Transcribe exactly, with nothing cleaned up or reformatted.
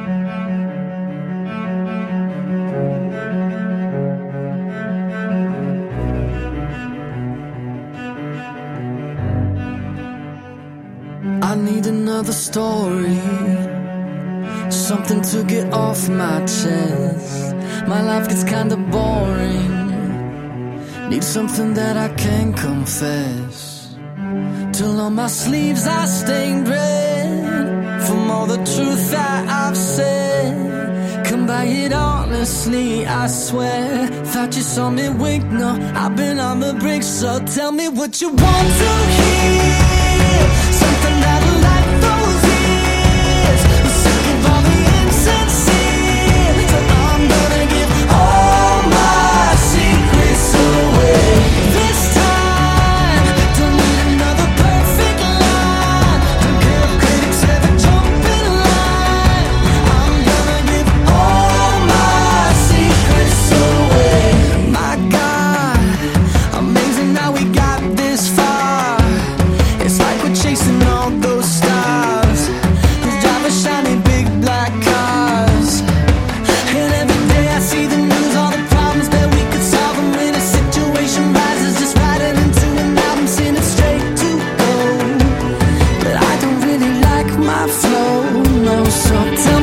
I need another story, something to get off my chest. My life gets kinda boring, need something that I can confess. Till on my sleeves I stained red from all the truth that I've said. Come by it honestly, I swear. Thought you saw me wink, no, I've been on the brink. So tell me what you want to hear, something that'll light those ears. I'm sick of all the insincere, so I'm gonna give all my secrets away. This time, don't need another perfect line. Don't care if critics ever jump in line. I'm gonna give all my secrets away. My God, amazing how we got this far. It's like we're chasing all those stars, who's driving shiny big black cars. And every day I see the news, all the problems that we could solve. And when a situation rises, just write it into an album, send it straight to go. But I don't really like my flow, no, so tell